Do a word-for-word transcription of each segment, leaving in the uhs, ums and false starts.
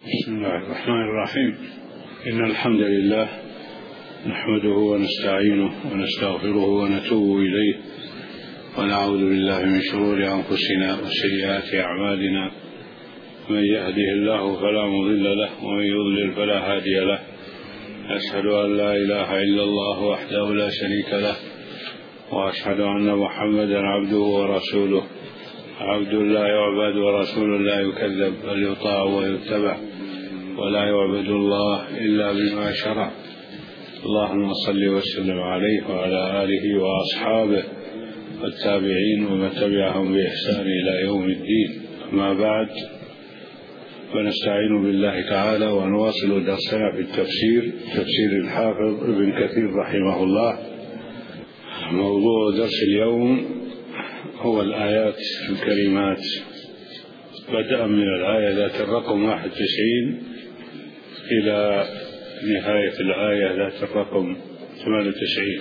بسم الله الرحمن الرحيم. إن الحمد لله نحمده ونستعينه ونستغفره ونتوب إليه ونعوذ بالله من شرور أنفسنا وسيئات أعمالنا. من يهده الله فلا مضل له ومن يضلل فلا هادي له. أشهد أن لا إله إلا الله وحده لا شريك له وأشهد أن محمدا عبده ورسوله. عبد لا يعبد ورسول لا يكذب بل يطاع ويتبع ولا يعبد الله إلا بما شرع. اللهم صل وسلم عليه وعلى آله وأصحابه والتابعين ومن تبعهم بإحسان إلى يوم الدين. أما بعد، فنستعين بالله تعالى ونواصل درسنا في التفسير تفسير الحافظ ابن كثير رحمه الله. موضوع درس اليوم هو الآيات الكريمات، بدءا من الآية ذات الرقم واحد وتسعين إلى نهاية الآية ذات الرقم ثمانية وتسعين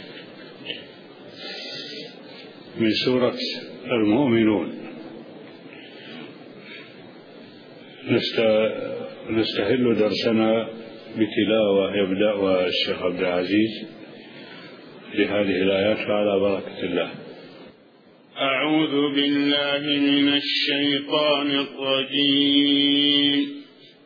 من سورة المؤمنون. نستهل درسنا بتلاوة يبدأها الشيخ عبد العزيز لهذه الآيات على بركة الله. أعوذ بالله من الشيطان الرجيم.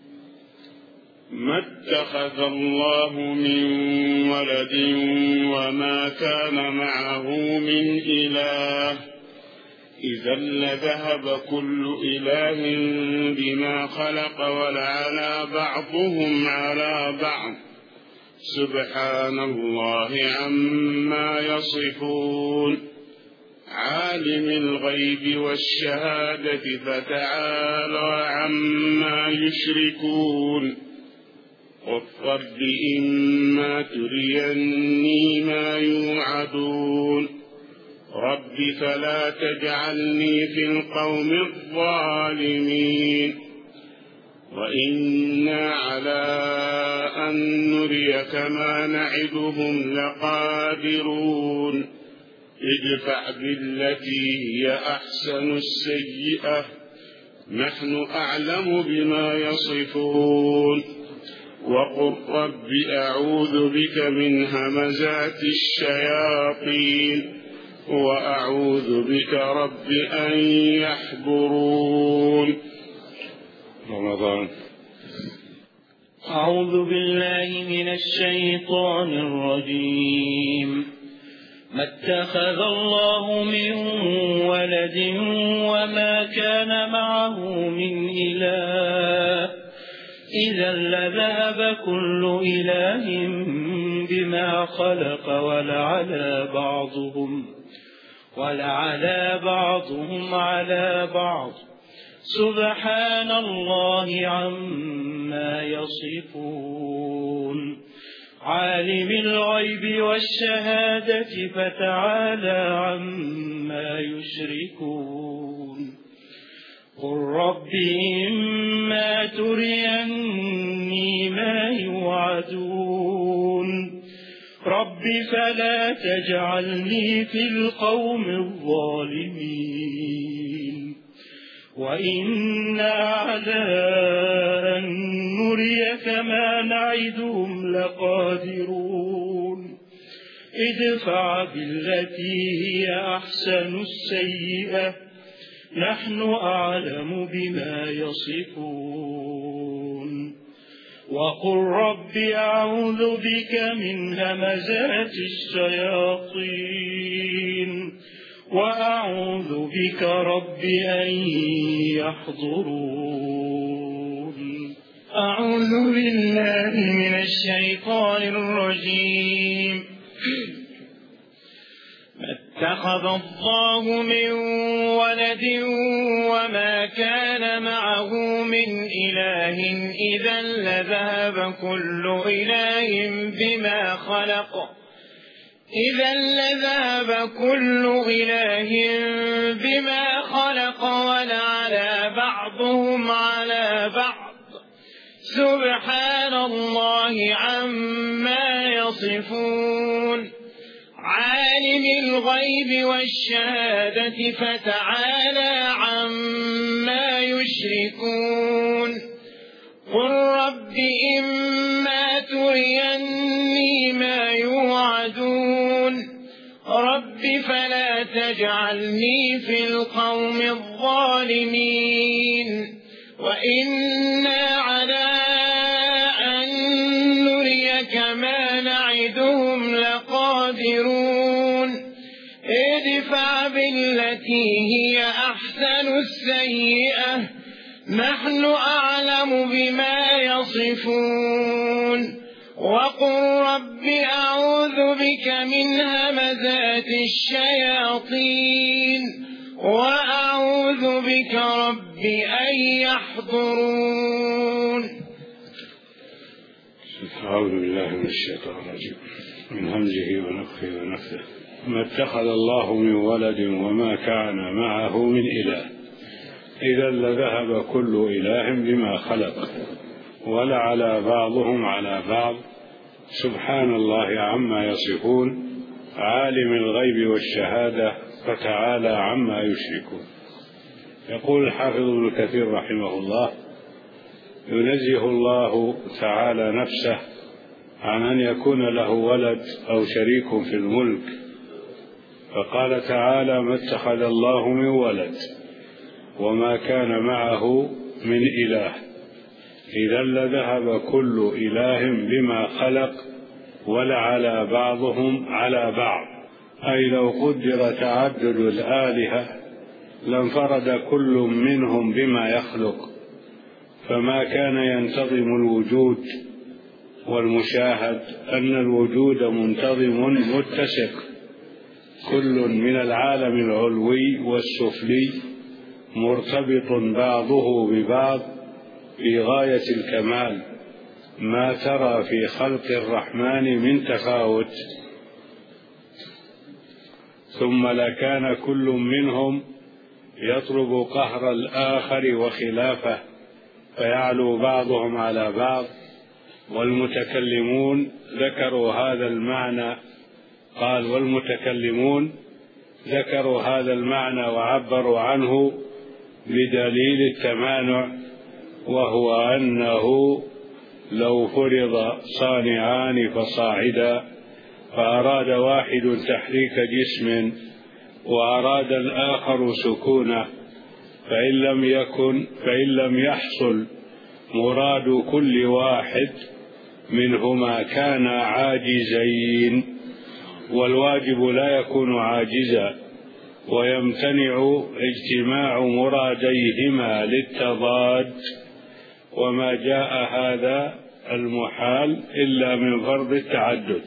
ما اتخذ الله من ولد وما كان معه من إله، إذا لذهب كل إله بما خلق ولعلى بعضهم على بعض، سبحان الله عما يصفون. عالم الغيب والشهادة فتعالى عما يشركون. قل رب إما تريني ما يوعدون، رب فلا تجعلني في القوم الظالمين، وإنا على أن نريك ما نعدهم لقادرون. ادفع بالتي هي أحسن السيئة، نحن أعلم بما يصفون. وقل رب أعوذ بك من همزات الشياطين وأعوذ بك رب أن يحضرون. رمضان. أعوذ بالله من الشيطان الرجيم. ما اتخذ الله من ولد وما كان معه من إله، إذا لذهب كل إله بما خلق ولعلى بعضهم ولعلى بعضهم على بعض، سبحان الله عما يصفون. عالم الغيب والشهادة فتعالى عما يشركون. قل رب إما تريني ما يوعدون، رب فلا تجعلني في القوم الظالمين، وإنا على أن نريك ما نعدهم لقادرون. ادفع بالتي هي أحسن السيئة، نحن أعلم بما يصفون. وقل رب أعوذ بك من همزات الشياطين وأعوذ بك رب أن يحضرون. أعوذ بالله من الشيطان الرجيم. ما اتخذ الله من ولد وما كان معه من إله، إذا لذهب كل إله بما خلق إذا لذهب كل إله بما خلق ولعلى بعضهم على بعض، سبحان الله عما يصفون. عالم الغيب والشهادة فتعالى عما يشركون. قل رب إما تريني ما يوعدون رب فلا تجعلني في القوم الظالمين وإنا على أن نريك ما نعدهم لقادرون ادفع بالتي هي أحسن السيئة نحن أعلم بما يصفون وقل رب أعوذ بك من همزات الشياطين وأعوذ بك رب أن يحضرون. أعوذ بالله من الشيطان الرجيم من همزه ونفخه ونفثه. ما اتخذ الله من ولد وما كان معه من إله إذا لذهب كل إله بما خلق ولعلى بعضهم على بعض سبحان الله عما يصفون عالم الغيب والشهادة فتعالى عما يشركون. يقول الحافظ ابن كثير رحمه الله ينزه الله تعالى نفسه عن أن يكون له ولد أو شريك في الملك، فقال تعالى ما اتخذ الله من ولد وما كان معه من إله إذا لذهب كل إله بما خلق ولعلى بعضهم على بعض، أي لو قدر تعدد الآلهة لانفرد كل منهم بما يخلق، فما كان ينتظم الوجود والمشاهد أن الوجود منتظم متسق كل من العالم العلوي والسفلي مرتبط بعضه ببعض في غاية الكمال، ما ترى في خلق الرحمن من تفاوت، ثم لكان كل منهم يطلب قهر الآخر وخلافه فيعلو بعضهم على بعض. والمتكلمون ذكروا هذا المعنى، قال والمتكلمون ذكروا هذا المعنى وعبروا عنه بدليل التمانع، وهو أنه لو فرض صانعان فصاعدا فأراد واحد تحريك جسم وأراد الآخر سكونه فإن لم يكن فإن لم يحصل مراد كل واحد منهما كان عاجزين، والواجب لا يكون عاجزا، ويمتنع اجتماع مراديهما للتضاد، وما جاء هذا المحال إلا من فرض التعدد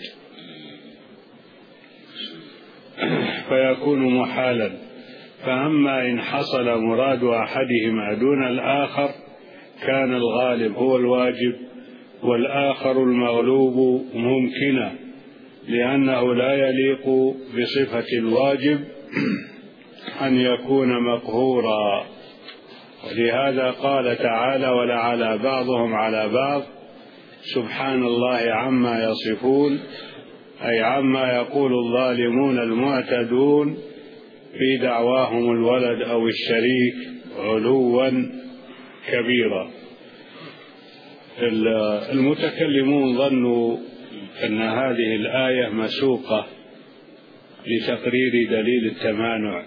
فيكون محالا. فأما إن حصل مراد أحدهما دون الآخر كان الغالب هو الواجب والآخر المغلوب ممكنا، لأنه لا يليق بصفة الواجب أن يكون مقهورا. ولهذا قال تعالى ولعلى بعضهم على بعض سبحان الله عما يصفون، أي عما يقول الظالمون المعتدون في دعواهم الولد أو الشريك علوا كبيرا. المتكلمون ظنوا أن هذه الآية مسوقة لتقرير دليل التمانع،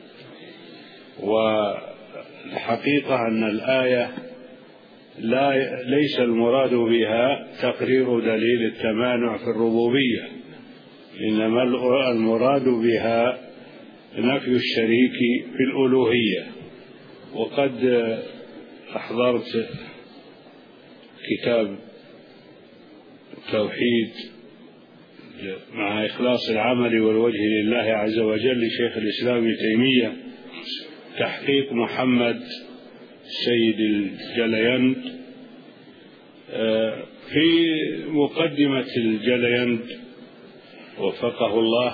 والحقيقة أن الآية لا ليس المراد بها تقرير دليل التمانع في الربوبية، إنما المراد بها نفي الشريك في الألوهية. وقد أحضرت كتاب التوحيد مع إخلاص العمل والوجه لله عز وجل لشيخ الإسلام ابن تيمية تحقيق محمد سيد الجليند. في مقدمة الجليند وفقه الله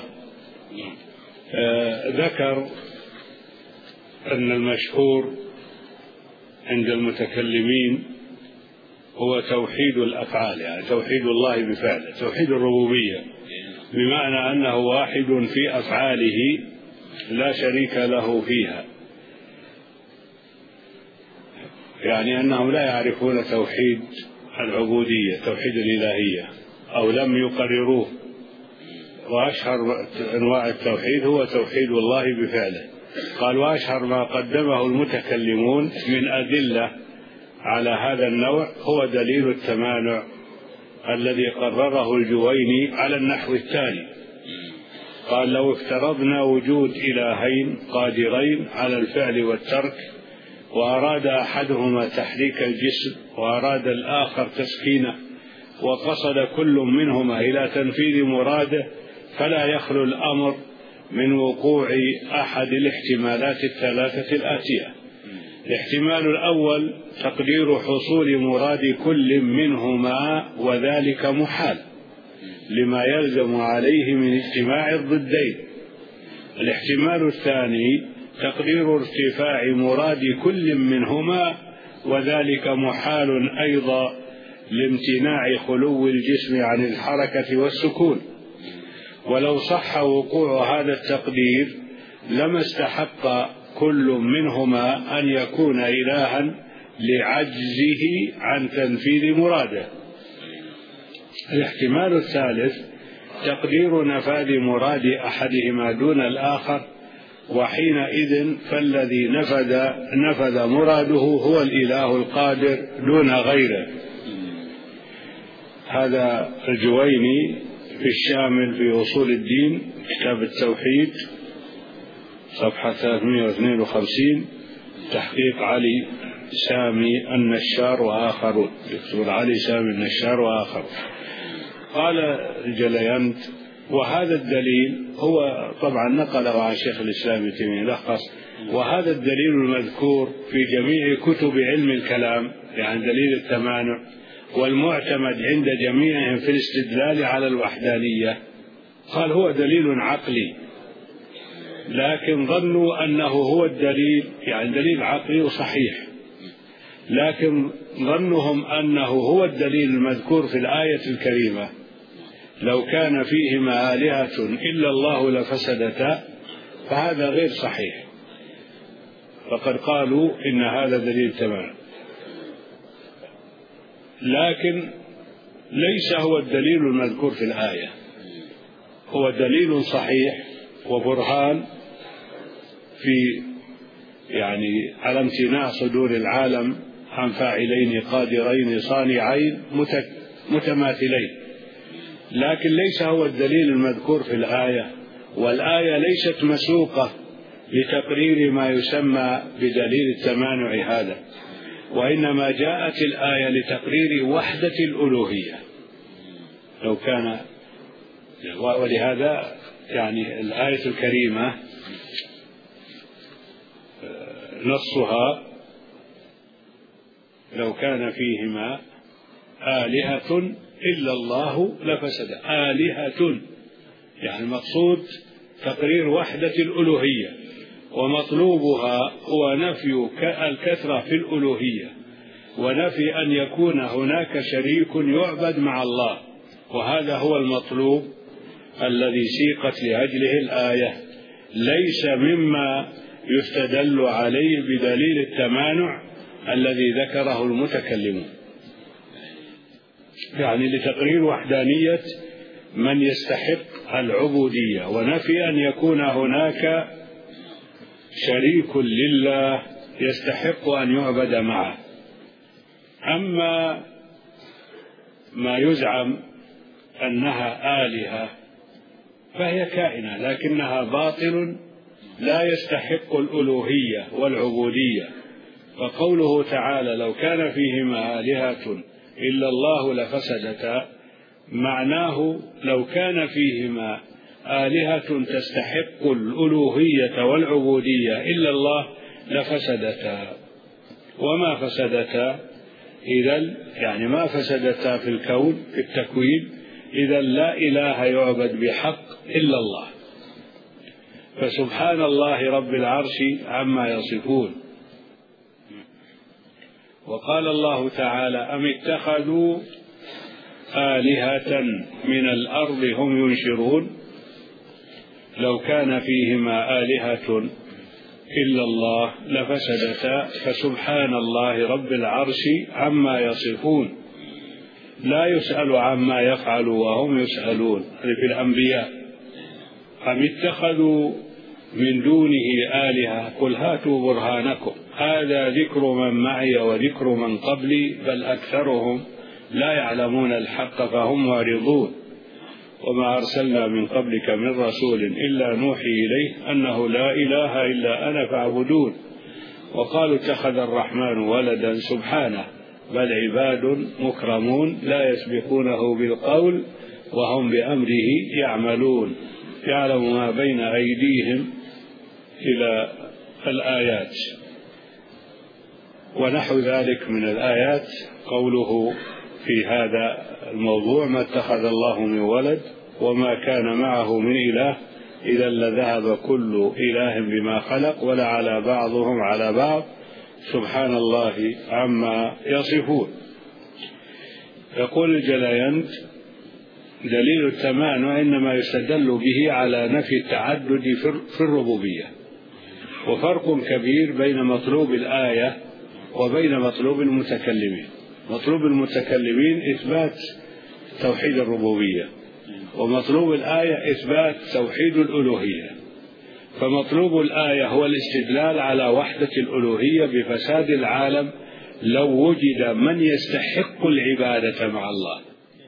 ذكر أن المشهور عند المتكلمين هو توحيد الأفعال، يعني توحيد الله بفعله، توحيد الربوبية، بمعنى أنه واحد في أفعاله لا شريك له فيها. يعني أنهم لا يعرفون توحيد العبودية، توحيد الإلهية، أو لم يقرروه. وأشهر أنواع التوحيد هو توحيد الله بفعله. قال: وأشهر ما قدمه المتكلمون من أدلة على هذا النوع هو دليل التمانع الذي قرره الجويني على النحو التالي. قال: لو افترضنا وجود إلهين قادرين على الفعل والترك، وأراد أحدهما تحريك الجسم وأراد الآخر تسكينه، وقصد كل منهما إلى تنفيذ مراده، فلا يخلو الأمر من وقوع أحد الاحتمالات الثلاثة الآتية. الاحتمال الأول تقدير حصول مراد كل منهما، وذلك محال لما يلزم عليه من اجتماع الضدين. الاحتمال الثاني تقدير ارتفاع مراد كل منهما، وذلك محال أيضا لامتناع خلو الجسم عن الحركة والسكون. ولو صح وقوع هذا التقدير لما استحق كل منهما أن يكون إلها لعجزه عن تنفيذ مراده. الاحتمال الثالث تقدير نفاذ مراد أحدهما دون الآخر، وحينئذ فالذي نفذ نفذ مراده هو الإله القادر دون غيره. هذا الجويني في الشامل في أصول الدين، كتاب التوحيد، صفحة ثلاثمائة واثنين وخمسين، تحقيق علي سامي النشار وآخرون، دكتور علي سامي النشار وآخرون. قال الجليانت: وهذا الدليل هو طبعا نقله عن شيخ الإسلام ابن تيمية لخص، وهذا الدليل المذكور في جميع كتب علم الكلام، يعني دليل التمانع، والمعتمد عند جميعهم في الاستدلال على الوحدانية. قال: هو دليل عقلي، لكن ظنوا أنه هو الدليل، يعني دليل عقلي وصحيح، لكن ظنهم أنه هو الدليل المذكور في الآية الكريمة: لو كان فيهما آلهة إلا الله لفسدتا، فهذا غير صحيح. فقد قالوا إن هذا دليل تمام، لكن ليس هو الدليل المذكور في الآية. هو دليل صحيح وبرهان في يعني على امتناع صدور العالم عن فاعلين قادرين صانعين متماثلين، لكن ليس هو الدليل المذكور في الآية. والآية ليست مسوقة لتقرير ما يسمى بدليل التمانع هذا، وإنما جاءت الآية لتقرير وحدة الألوهية. لو كان ولهذا يعني الآية الكريمة نصها: لو كان فيهما آلهة إلا الله لفسد. آلهة يعني المقصود تقرير وحدة الألوهية، ومطلوبها هو نفي الكثرة في الألوهية، ونفي أن يكون هناك شريك يعبد مع الله، وهذا هو المطلوب الذي سيقت لأجله الآية، ليس مما يستدل عليه بدليل التمانع الذي ذكره المتكلمون، يعني لتقرير وحدانية من يستحق العبودية، ونفي أن يكون هناك شريك لله يستحق أن يعبد معه. أما ما يزعم أنها آلهة فهي كائنة، لكنها باطل لا يستحق الألوهية والعبودية. فقوله تعالى: لو كان فيهما آلهة إلا الله لفسدتا، معناه لو كان فيهما آلهة تستحق الألوهية والعبودية إلا الله لفسدتا. وما فسدتا إذن يعني ما فسدتا في الكون في التكوين، إذن لا إله يعبد بحق إلا الله. فسبحان الله رب العرش عما يصفون. وقال الله تعالى: أم اتخذوا آلهة من الأرض هم ينشرون. لو كان فيهما آلهة إلا الله لفسدتا، فسبحان الله رب العرش عما يصفون، لا يسأل عما يفعل وهم يسألون. هذه في الأنبياء. أم اتخذوا من دونه آلهة قل هاتوا برهانكم هذا ذكر من معي وذكر من قبلي بل أكثرهم لا يعلمون الحق فهم معرضون. وما أرسلنا من قبلك من رسول إلا نوحي إليه أنه لا إله إلا أنا فاعبدون. وقالوا اتخذ الرحمن ولدا سبحانه بل عباد مكرمون لا يسبقونه بالقول وهم بأمره يعملون. يعلم ما بين أيديهم إلى الآيات. ونحو ذلك من الآيات قوله في هذا الموضوع ما اتخذ الله من ولد وما كان معه من إله إذا لذهب كل إله بما خلق ولعلى بعضهم على بعض سبحان الله عما يصفون. يقول الجلايند دليل التمانع إنما يستدل به على نفي التعدد في الربوبية، وفرق كبير بين مطلوب الآية وبين مطلوب المتكلمين. مطلوب المتكلمين إثبات توحيد الربوبية، ومطلوب الآية إثبات توحيد الألوهية. فمطلوب الآية هو الاستدلال على وحدة الألوهية بفساد العالم لو وجد من يستحق العبادة مع الله.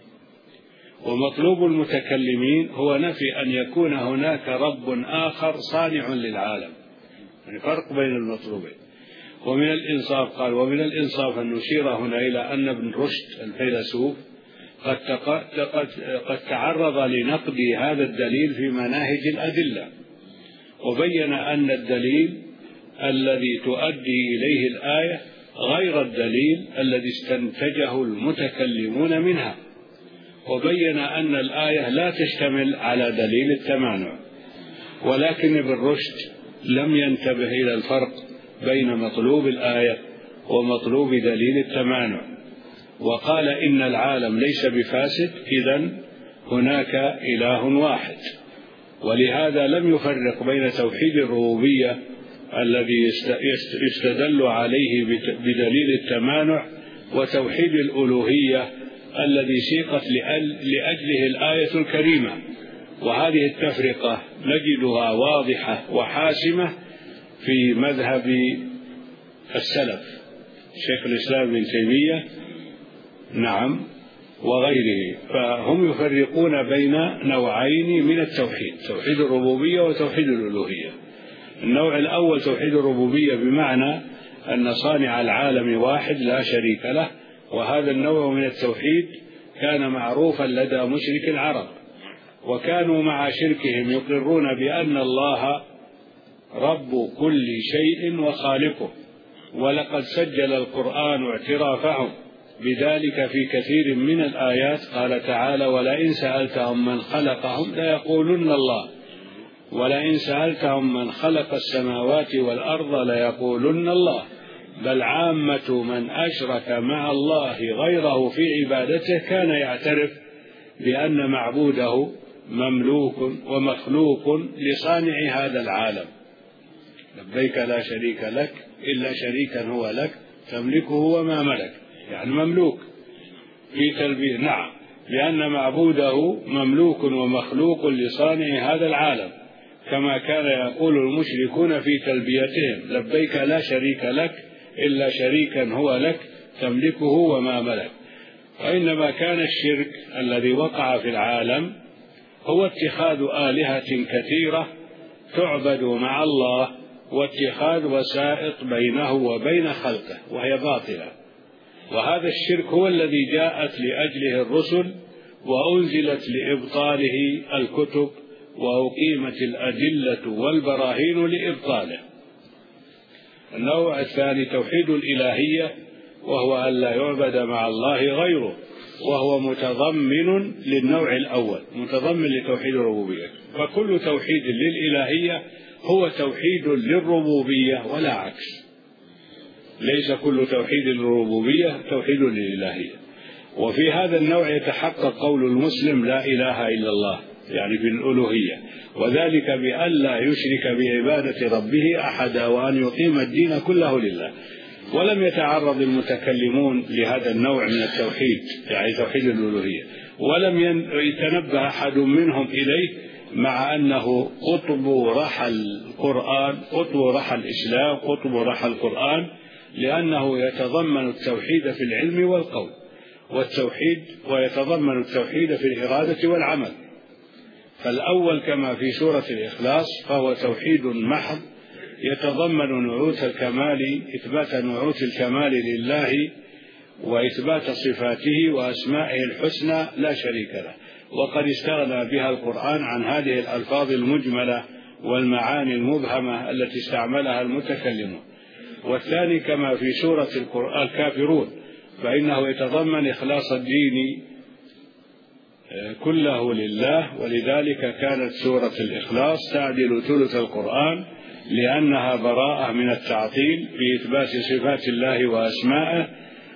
ومطلوب المتكلمين هو نفي أن يكون هناك رب آخر صانع للعالم. يعني فرق بين المطلوبين. ومن الإنصاف قال ومن الإنصاف أن نشير هنا إلى أن ابن رشد الفيلسوف قد, قد تعرض لنقد هذا الدليل في مناهج الأدلة، وبين أن الدليل الذي تؤدي إليه الآية غير الدليل الذي استنتجه المتكلمون منها، وبين أن الآية لا تشتمل على دليل التمانع. ولكن ابن رشد لم ينتبه إلى الفرق بين مطلوب الآية ومطلوب دليل التمانع، وقال إن العالم ليس بفاسد، إذن هناك إله واحد. ولهذا لم يفرق بين توحيد الربوبية الذي يستدل عليه بدليل التمانع وتوحيد الألوهية الذي سيقت لأجله الآية الكريمة. وهذه التفرقة نجدها واضحة وحاسمة في مذهب السلف شيخ الإسلام ابن تيمية نعم وغيره. فهم يفرقون بين نوعين من التوحيد، توحيد الربوبية وتوحيد الألوهية. النوع الأول توحيد الربوبية بمعنى أن صانع العالم واحد لا شريك له، وهذا النوع من التوحيد كان معروفا لدى مشرك العرب، وكانوا مع شركهم يقرون بأن الله رب كل شيء وخالقه. ولقد سجل القرآن اعترافهم بذلك في كثير من الآيات. قال تعالى ولئن سألتهم من خلقهم ليقولن الله، ولئن سألتهم من خلق السماوات والأرض ليقولن الله، بل عامة من أشرك مع الله غيره في عبادته كان يعترف بأن معبوده مملوك ومخلوق لصانع هذا العالم. لبيك لا شريك لك إلا شريكا هو لك تملكه وما ملك، يعني مملوك في تلبية نعم، لأن معبوده مملوك ومخلوق لصانع هذا العالم، كما كان يقول المشركون في تلبيتهم لبيك لا شريك لك إلا شريكا هو لك تملكه وما ملك. وإنما كان الشرك الذي وقع في العالم هو اتخاذ آلهة كثيرة تعبد مع الله، واتخاذ وسائط بينه وبين خلقه، وهي باطلة. وهذا الشرك هو الذي جاءت لأجله الرسل وأنزلت لإبطاله الكتب وأقيمت الأدلة والبراهين لإبطاله. النوع الثاني توحيد الإلهية، وهو أن لا يعبد مع الله غيره، وهو متضمن للنوع الأول، متضمن لتوحيد الربوبية. فكل توحيد للإلهية هو توحيد للربوبية ولا عكس. ليس كل توحيد للربوبية توحيد للإلهية. وفي هذا النوع يتحقق قول المسلم لا إله إلا الله، يعني في الألوهية، وذلك بأن لا يشرك بعبادة ربه أحدا وأن يقيم الدين كله لله. ولم يتعرض المتكلمون لهذا النوع من التوحيد، يعني توحيد الألوهية، ولم يتنبه أحد منهم إليه، مع أنه قطب رحى القرآن، قطب رحى الإسلام، قطب رحى القرآن، لأنه يتضمن التوحيد في العلم والقول والتوحيد، ويتضمن التوحيد في الإرادة والعمل. فالأول كما في سورة الإخلاص فهو توحيد محض يتضمن نعوت الكمال، إثبات نعوت الكمال لله وإثبات صفاته وأسمائه الحسنى لا شريك له، وقد استغنى بها القرآن عن هذه الألفاظ المجملة والمعاني المبهمة التي استعملها المتكلمون. والثاني كما في سورة الكافرون فإنه يتضمن إخلاص الدين كله لله، ولذلك كانت سورة الإخلاص تعدل ثلث القرآن، لأنها براءة من التعطيل بإثبات صفات الله وأسمائه.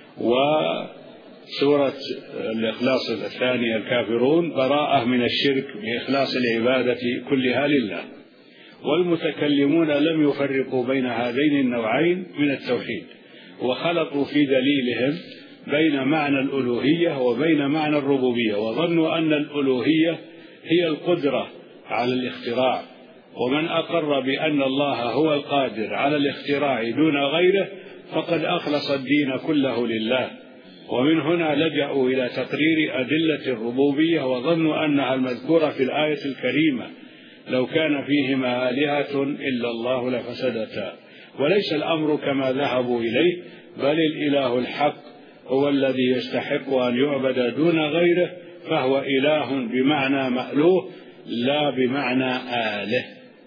وسورة الإخلاص الثانية الكافرون براءة من الشرك بإخلاص العبادة كلها لله. والمتكلمون لم يفرقوا بين هذين النوعين من التوحيد، وخلطوا في دليلهم بين معنى الألوهية وبين معنى الربوبية، وظنوا أن الألوهية هي القدرة على الاختراع، ومن أقر بأن الله هو القادر على الاختراع دون غيره فقد أخلص الدين كله لله. ومن هنا لجأوا إلى تقرير أدلة الربوبية، وظنوا أنها المذكورة في الآية الكريمة لو كان فيهما آلهة إلا الله لفسدتا. وليس الأمر كما ذهبوا إليه، بل الإله الحق هو الذي يستحق أن يعبد دون غيره، فهو إله بمعنى مألوه لا بمعنى آله.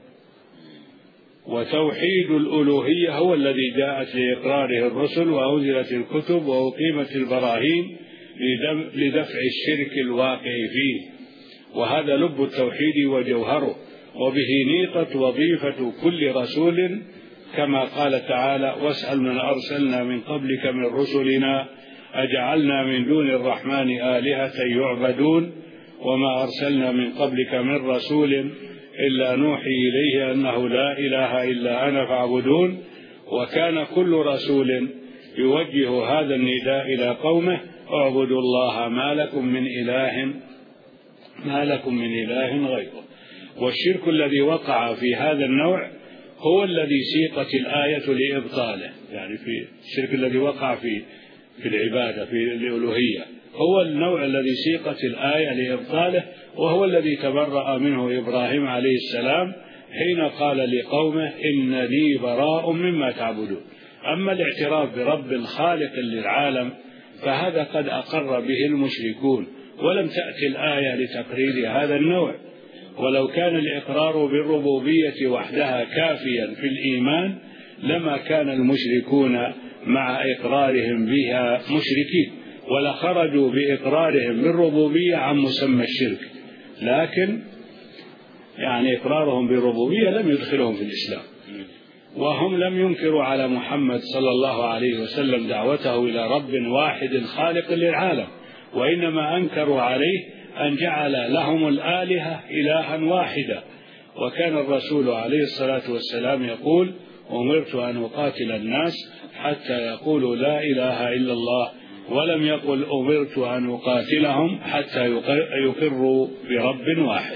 وتوحيد الألوهية هو الذي جاءت لإقراره الرسل وأنزلت الكتب وأقيمت البراهين لدفع الشرك الواقع فيه، وهذا لب التوحيد وجوهره، وبه نيطت وظيفة كل رسول، كما قال تعالى: واسأل من أرسلنا من قبلك من رسلنا أجعلنا من دون الرحمن آلهة يعبدون وما أرسلنا من قبلك من رسول إلا نوحي إليه أنه لا إله إلا أنا فاعبدون. وكان كل رسول يوجه هذا النداء إلى قومه: اعبدوا الله ما لكم من إله ما لكم من إله غيره. والشرك الذي وقع في هذا النوع هو الذي سيقت الآية لإبطاله، يعني في الشرك الذي وقع في في العبادة في الألوهية هو النوع الذي سيقت الآية لإبطاله، وهو الذي تبرأ منه إبراهيم عليه السلام حين قال لقومه: إنني براء مما تعبدون. أما الاعتراف برب خالق للعالم فهذا قد أقر به المشركون، ولم تأتي الآية لتقرير هذا النوع. ولو كان الإقرار بالربوبية وحدها كافيا في الإيمان لما كان المشركون مع إقرارهم بها مشركين، ولخرجوا بإقرارهم بالربوبية عن مسمى الشرك، لكن يعني إقرارهم بالربوبية لم يدخلهم في الإسلام. وهم لم ينكروا على محمد صلى الله عليه وسلم دعوته إلى رب واحد خالق للعالم، وإنما أنكروا عليه أن جعل لهم الآلهة إلها واحدا. وكان الرسول عليه الصلاة والسلام يقول: أمرت أن أقاتل الناس حتى يقولوا لا إله إلا الله، ولم يقل أمرت أن أقاتلهم حتى يقروا برب واحد.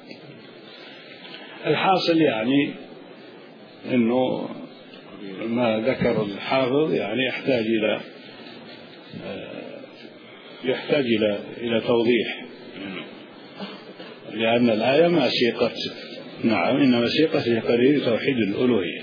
الحاصل يعني أنه ما ذكر الحافظ يعني يحتاج إلى يحتاج إلى إلى توضيح، لأن الآية ما سيقت نعم إنما سيقت لتقرير توحيد الألوهية.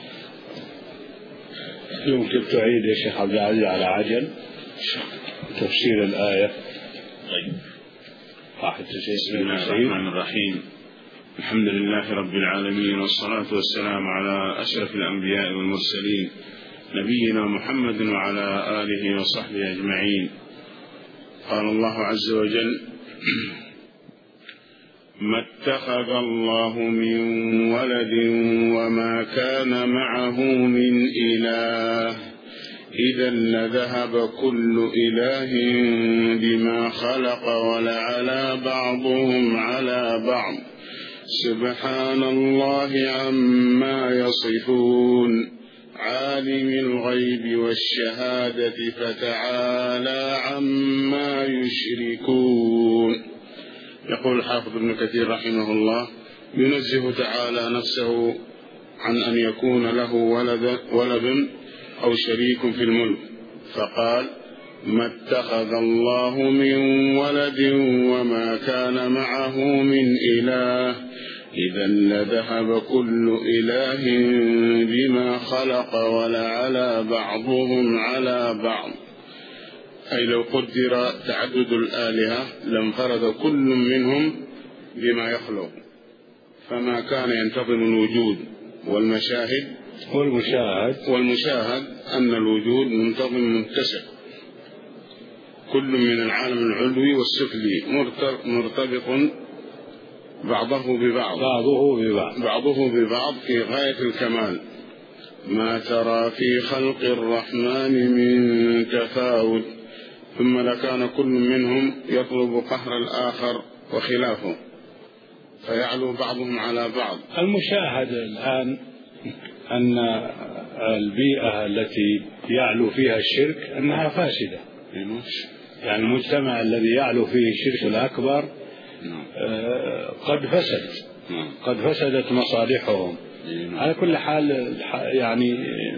يمكن تعيد يا شيخ عبد العزيز على عجل تفسير الآية؟ طيب. بسم الله الرحمن الرحيم. الحمد لله رب العالمين، والصلاة والسلام على أشرف الأنبياء والمرسلين نبينا محمد وعلى آله وصحبه أجمعين. قال الله عز وجل: ما اتخذ الله من ولد وما كان معه من إله إذا لذهب كل إله بما خلق ولعلى بعضهم على بعض سبحان الله عما يصفون عالم الغيب والشهادة فتعالى عما يشركون. يقول الحافظ ابن كثير رحمه الله: ينزه تعالى نفسه عن أن يكون له ولد, ولد أو شريك في الملك، فقال: ما اتخذ الله من ولد وما كان معه من إله إذا لذهب كل إله بما خلق ولعلى بعضهم على بعض. أي لو قدر تعدد الآلهة لانفرد كل منهم بما يخلق، فما كان ينتظم الوجود والمشاهد والمشاهد والمشاهد أن الوجود منتظم متسق، كل من العالم العلوي والسفلي مرتبط بعضه ببعض بعضه ببعض بعضه ببعض في غاية الكمال. ما ترى في خلق الرحمن من تفاوت، ثم لكان كل منهم يطلب قهر الآخر وخلافه فيعلو بعضهم على بعض. المشاهد الآن أن البيئة التي يعلو فيها الشرك أنها فاسدة، يعني المجتمع الذي يعلو فيه الشرك الأكبر قد فسد قد فسدت مصالحهم. على كل حال يعني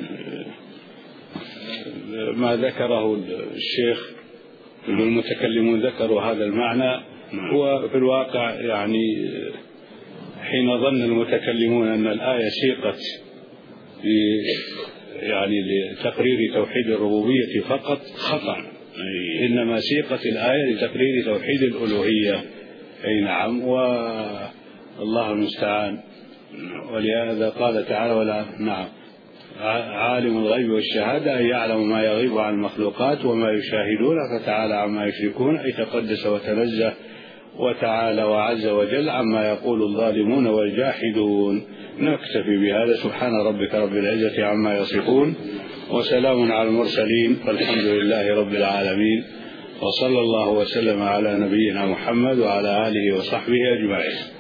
ما ذكره الشيخ والمتكلمون ذكروا هذا المعنى، وفي الواقع يعني حين ظن المتكلمون أن الآية سيقت يعني لتقرير توحيد الربوبية فقط خطأ، إنما سيقت الآية لتقرير توحيد الألوهية. أي نعم، والله المستعان. ولهذا قال تعالى: ولا نعم عالم الغيب والشهادة أي يعلم ما يغيب عن المخلوقات وما يشاهدون فتعالى عما يشركون، أي تقدس وتنزه وتعالى وعز وجل عما يقول الظالمون والجاحدون. نكتفي بهذا. سبحان ربك رب العزة عما يصفون وسلام على المرسلين والحمد لله رب العالمين، وصلى الله وسلم على نبينا محمد وعلى آله وصحبه أجمعين.